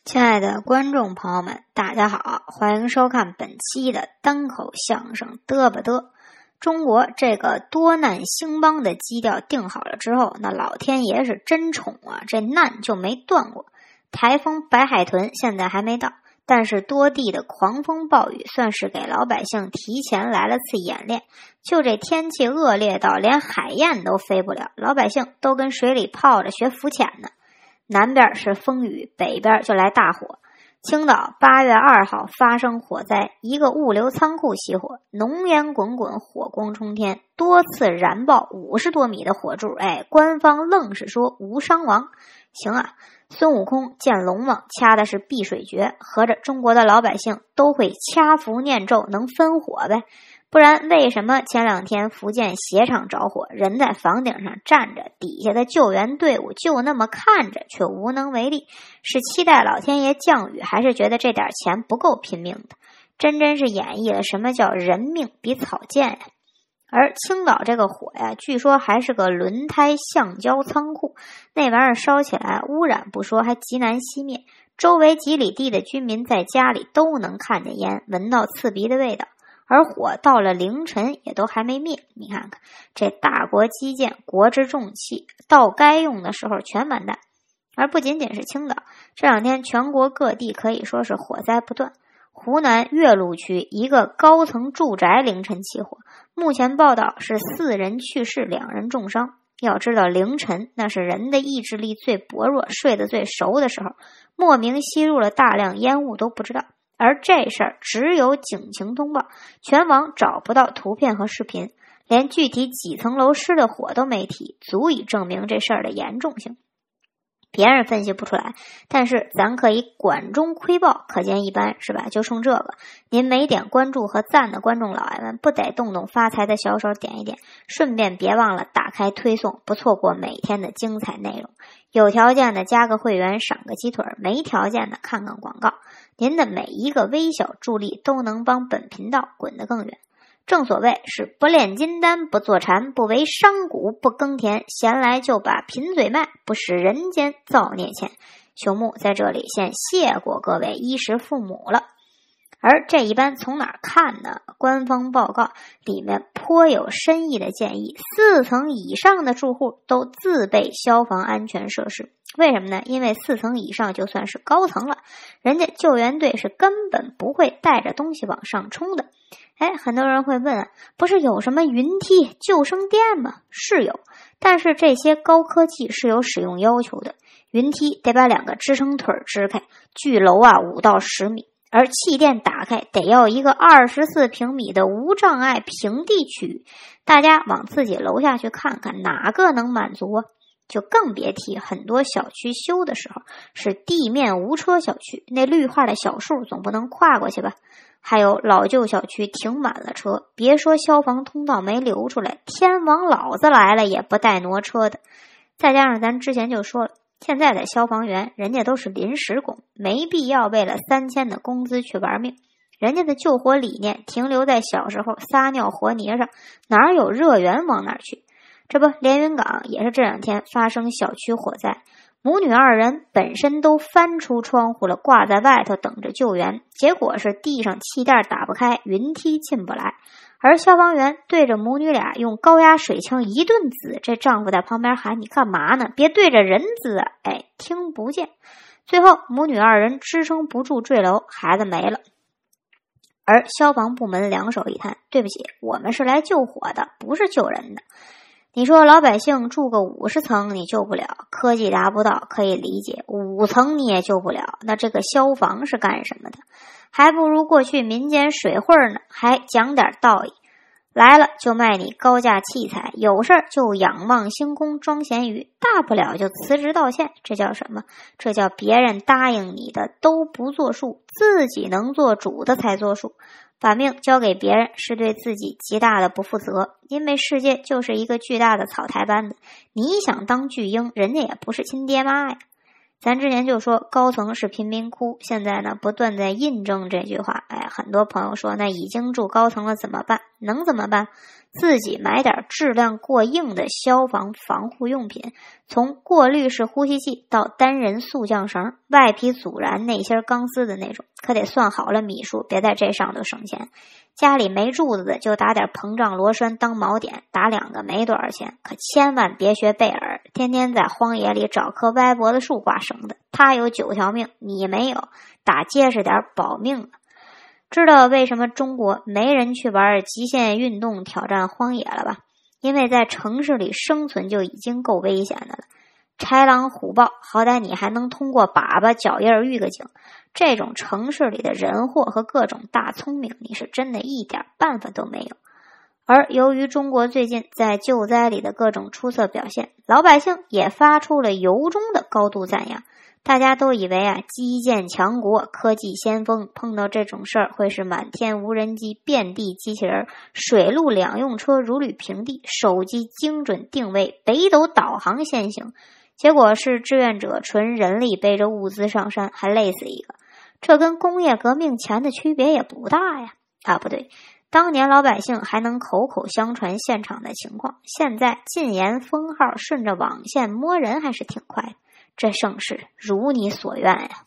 亲爱的观众朋友们，大家好，欢迎收看本期的单口相声嘚吧嘚。中国这个多难兴邦的基调定好了之后，那老天爷是真宠啊，这难就没断过。台风白海豚现在还没到，但是多地的狂风暴雨算是给老百姓提前来了次演练。就这天气恶劣到连海燕都飞不了，老百姓都跟水里泡着学浮潜呢。南边是风雨，北边就来大火。青岛8月2号发生火灾，一个物流仓库起火，浓烟滚滚，火光冲天，多次燃爆50多米的火柱。官方愣是说无伤亡。行啊，孙悟空见龙王掐的是避水诀，合着中国的老百姓都会掐符念咒，能分火呗。不然为什么前2天福建鞋厂着火，人在房顶上站着，底下的救援队伍就那么看着却无能为力？是期待老天爷降雨，还是觉得这点钱不够拼命的？真是演绎了什么叫人命比草贱呀。而青岛这个火呀，据说还是个轮胎橡胶仓库，那玩意儿烧起来污染不说，还极难熄灭，周围几里地的居民在家里都能看见烟，闻到刺鼻的味道。而火到了凌晨也都还没灭，你看看这大国基建，国之重器，到该用的时候全完蛋。而不仅仅是青岛，这2天全国各地可以说是火灾不断。湖南岳麓区一个高层住宅凌晨起火，目前报道是4人去世，2人重伤。要知道凌晨那是人的意志力最薄弱，睡得最熟的时候，莫名吸入了大量烟雾都不知道。而这事儿只有警情通报，全网找不到图片和视频，连具体几层楼失的火都没提，足以证明这事儿的严重性。别人分析不出来，但是咱可以管中窥豹，可见一斑，是吧？就冲这个，您没点关注和赞的观众老爷们，不得动动发财的小手点一点，顺便别忘了打开推送，不错过每天的精彩内容。有条件的加个会员，赏个鸡腿，没条件的看看广告。您的每一个微小助力都能帮本频道滚得更远。正所谓是不炼金丹，不坐禅，不为商贾，不耕田，闲来就把贫嘴卖，不使人间造孽钱。朽木在这里先谢过各位衣食父母了。而这一般从哪儿看呢？官方报告里面颇有深意的建议，4层以上的住户都自备消防安全设施。为什么呢？因为4层以上就算是高层了，人家救援队是根本不会带着东西往上冲的。很多人会问，不是有什么云梯、救生垫吗？是有，但是这些高科技是有使用要求的。云梯得把2个支撑腿支开，距楼5到10米。而气垫打开得要一个24平米的无障碍平地区域，大家往自己楼下去看看，哪个能满足啊？就更别提很多小区修的时候是地面无车小区，那绿化的小树总不能跨过去吧？还有老旧小区停满了车，别说消防通道没留出来，天王老子来了也不带挪车的。再加上咱之前就说了，现在的消防员人家都是临时工，没必要为了3000的工资去玩命。人家的救火理念停留在小时候撒尿和泥上，哪有热源往哪儿去？这不，连云港也是这2天发生小区火灾，母女2人本身都翻出窗户了，挂在外头等着救援，结果是地上气垫打不开，云梯进不来。而消防员对着母女俩用高压水枪一顿滋，这丈夫在旁边喊：“你干嘛呢？别对着人滋啊！”听不见。最后母女2人支撑不住坠楼，孩子没了。而消防部门两手一摊：“对不起，我们是来救火的，不是救人的。”你说老百姓住个50层你救不了，科技达不到可以理解，5层你也救不了，那这个消防是干什么的？还不如过去民间水会呢，还讲点道义。来了就卖你高价器材，有事就仰望星空装咸鱼，大不了就辞职道歉。这叫什么？这叫别人答应你的都不作数，自己能做主的才作数。把命交给别人是对自己极大的不负责，因为世界就是一个巨大的草台班子，你想当巨婴，人家也不是亲爹妈呀。咱之前就说高层是贫民窟，现在呢不断在印证这句话。很多朋友说那已经住高层了怎么办？能怎么办？ 自己买点质量过硬的消防防护用品，从过滤式呼吸器到单人速降绳，外皮阻燃内芯钢丝的那种，可得算好了米数，别在这上头省钱。家里没柱子的就打点膨胀螺栓当锚点，打2个没多少钱，可千万别学贝尔，天天在荒野里找棵歪脖子树挂绳子，他有9条命，你没有，打结实点保命了。知道为什么中国没人去玩极限运动挑战荒野了吧？因为在城市里生存就已经够危险的了，豺狼虎豹好歹你还能通过粑粑脚印预个警，这种城市里的人祸和各种大聪明你是真的一点办法都没有。而由于中国最近在救灾里的各种出色表现，老百姓也发出了由衷的高度赞扬。大家都以为基建强国科技先锋碰到这种事儿会是满天无人机遍地机器人，水陆两用车如履平地，手机精准定位，北斗导航先行，结果是志愿者纯人力背着物资上山还累死一个，这跟工业革命前的区别也不大呀。不对，当年老百姓还能口口相传现场的情况，现在禁言封号顺着网线摸人还是挺快的，这盛世如你所愿呀。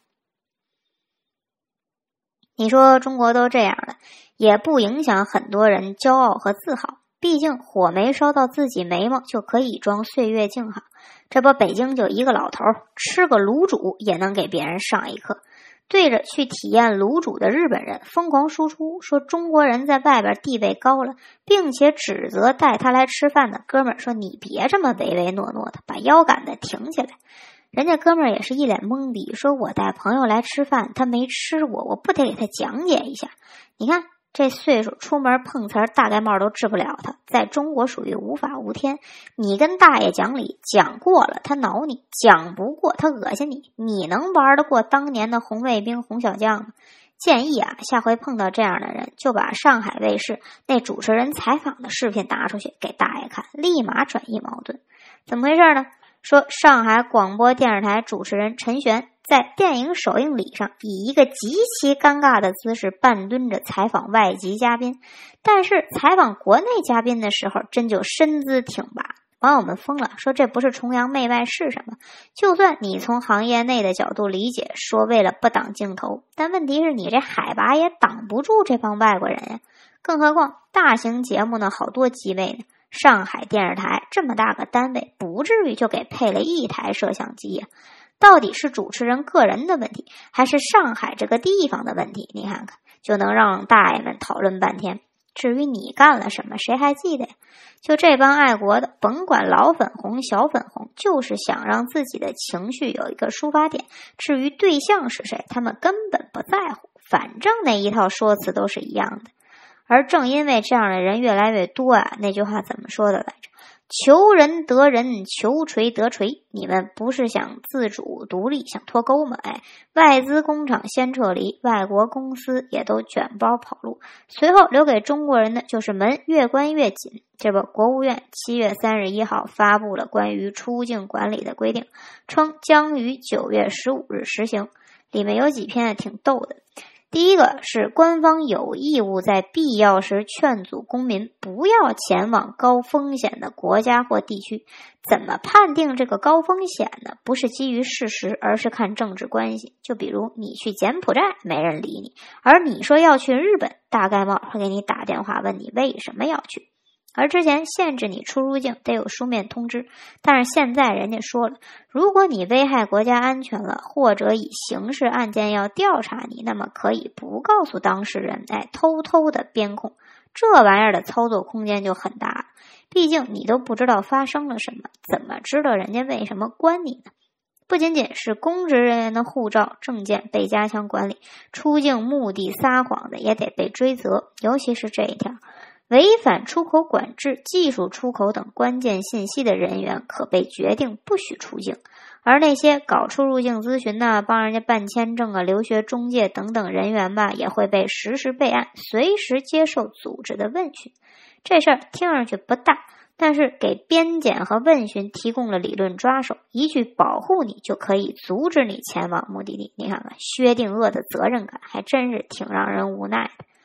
你说中国都这样了，也不影响很多人骄傲和自豪，毕竟火没烧到自己眉毛就可以装岁月静好。这不北京就一个老头吃个卤煮也能给别人上一课，对着去体验卤煮的日本人疯狂输出，说中国人在外边地位高了，并且指责带他来吃饭的哥们儿说你别这么唯唯诺诺的，把腰杆子挺起来。人家哥们儿也是一脸懵逼，说我带朋友来吃饭，他没吃过，我不得给他讲解一下。你看这岁数出门碰瓷儿大概帽都治不了他，在中国属于无法无天。你跟大爷讲理，讲过了他挠你，讲不过他恶心你，你能玩得过当年的红卫兵红小将吗？建议下回碰到这样的人，就把上海卫视那主持人采访的视频拿出去给大爷看，立马转移矛盾。怎么回事呢？说上海广播电视台主持人陈璇在电影首映礼上以一个极其尴尬的姿势半蹲着采访外籍嘉宾，但是采访国内嘉宾的时候真就身姿挺拔。网友们疯了，说这不是崇洋媚外是什么？就算你从行业内的角度理解，说为了不挡镜头，但问题是你这海拔也挡不住这帮外国人呀。更何况大型节目呢好多机位呢，上海电视台这么大个单位，不至于就给配了1台摄像机呀。到底是主持人个人的问题，还是上海这个地方的问题？你看看，就能让大爷们讨论半天。至于你干了什么，谁还记得呀？就这帮爱国的，甭管老粉红小粉红，就是想让自己的情绪有一个抒发点。至于对象是谁，他们根本不在乎，反正那一套说辞都是一样的。而正因为这样的人越来越多那句话怎么说的来着？求人得人，求锤得锤。你们不是想自主独立，想脱钩吗？外资工厂先撤离，外国公司也都卷包跑路，随后留给中国人的就是门越关越紧。这不，国务院7月31号发布了关于出境管理的规定，称将于9月15日实行。里面有几篇挺逗的。第一个是官方有义务在必要时劝阻公民不要前往高风险的国家或地区。怎么判定这个高风险呢？不是基于事实，而是看政治关系。就比如你去柬埔寨没人理你，而你说要去日本，大概冒会给你打电话问你为什么要去。而之前限制你出入境得有书面通知，但是现在人家说了，如果你危害国家安全了，或者以刑事案件要调查你，那么可以不告诉当事人，偷偷的编控。这玩意儿的操作空间就很大了，毕竟你都不知道发生了什么，怎么知道人家为什么关你呢？不仅仅是公职人员的护照、证件被加强管理，出境目的撒谎的也得被追责，尤其是这一条。违反出口管制、技术出口等关键信息的人员可被决定不许出境，而那些搞出入境咨询帮人家办签证留学中介等等人员也会被实时备案，随时接受组织的问询。这事儿听上去不大，但是给边检和问询提供了理论抓手，一句保护你就可以阻止你前往目的地。你看看薛定谔的责任感还真是挺让人无奈的。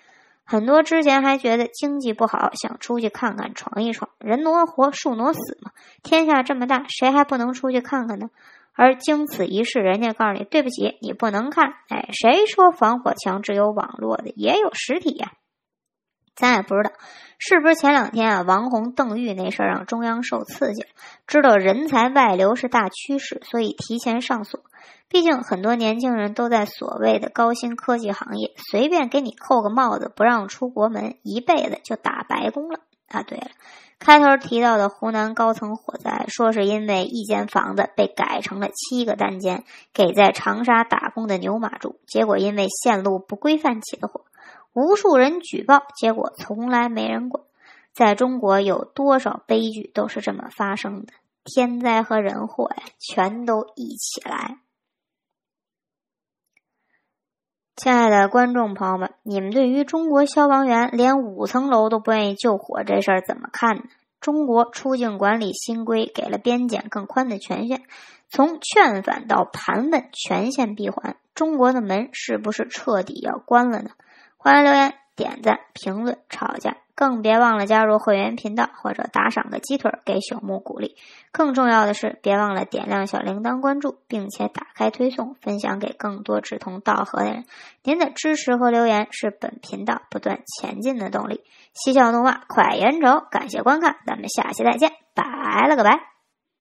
很多之前还觉得经济不好，想出去看看闯一闯，人挪活树挪死嘛，天下这么大，谁还不能出去看看呢？而经此一事，人家告诉你对不起，你不能看。谁说防火墙只有网络的，也有实体呀？咱也不知道是不是前2天王洪邓玉那事儿让中央受刺激了，知道人才外流是大趋势，所以提前上锁。毕竟很多年轻人都在所谓的高新科技行业，随便给你扣个帽子不让出国门，一辈子就打白工了。对了，开头提到的湖南高层火灾，说是因为一间房子被改成了7个单间，给在长沙打工的牛马住，结果因为线路不规范起的火，无数人举报，结果从来没人管。在中国有多少悲剧都是这么发生的，天灾和人祸全都一起来。亲爱的观众朋友们，你们对于中国消防员连5层楼都不愿意救火这事儿怎么看呢？中国出境管理新规给了边检更宽的权限，从劝返到盘问全线闭环，中国的门是不是彻底要关了呢？欢迎留言、点赞、评论、吵架，更别忘了加入会员频道或者打赏个鸡腿给朽木鼓励。更重要的是，别忘了点亮小铃铛关注，并且打开推送，分享给更多志同道合的人。您的支持和留言是本频道不断前进的动力。嬉笑怒骂，快意恩仇，感谢观看，咱们下期再见，拜了个拜。